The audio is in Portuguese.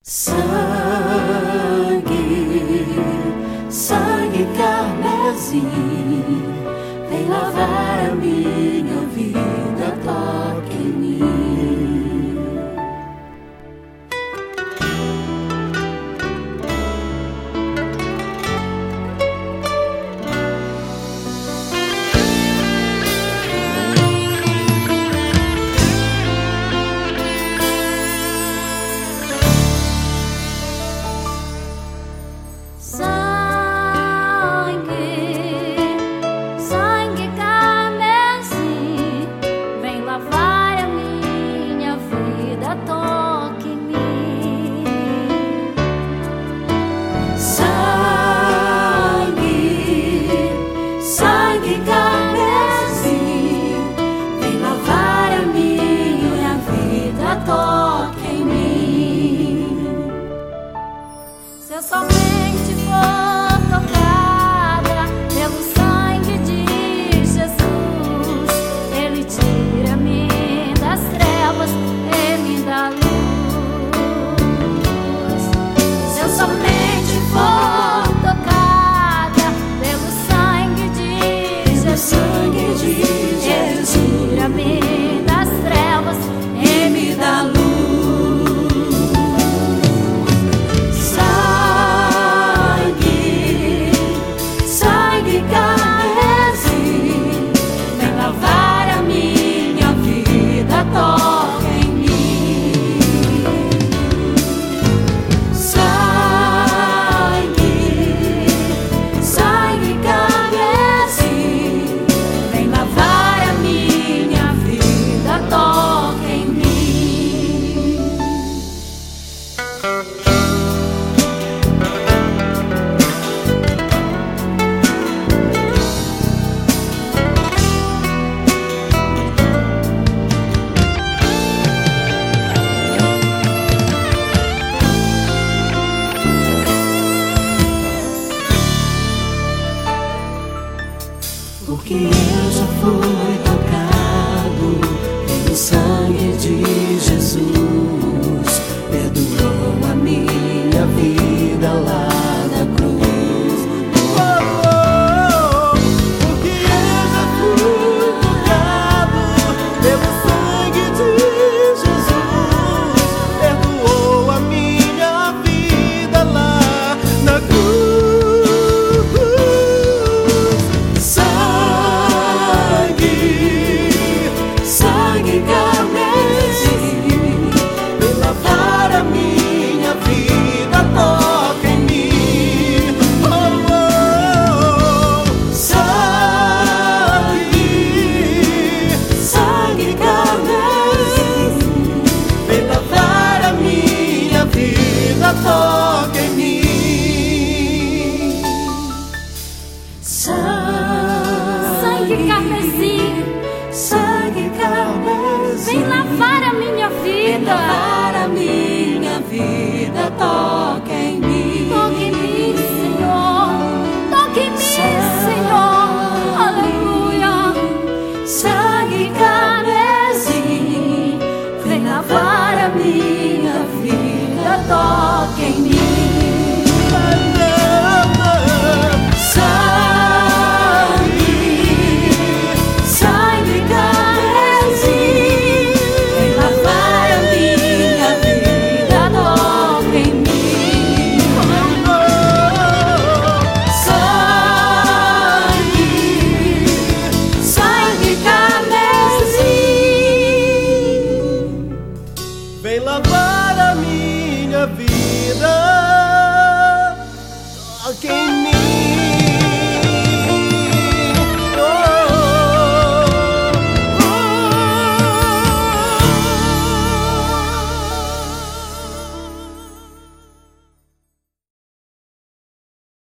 Sangue, sangue carmesim, vem lavar a minha vida, toque em mim. Se eu somente for tocada pelo sangue de Jesus, Ele tira-me das trevas e me dá luz. Se eu somente for tocada pelo sangue de Jesus, Ele tira-me das trevas e me dá luz. Porque eu já fui tocado pelo sangue de Jesus, perdoou a minha vida lá na cruz. Porque eu já fui tocado pelo sangue de Jesus, perdoou a minha vida lá na cruz. Toca em mim. Sangue carmesim, sangue carmesim, vem lavar a minha vida. Vem lavar a minha vida, toca em mim. Toca em mim, Senhor. Toca em mim, Senhor. Aleluia. Sangue carmesim, vem lavar a minha vida, toca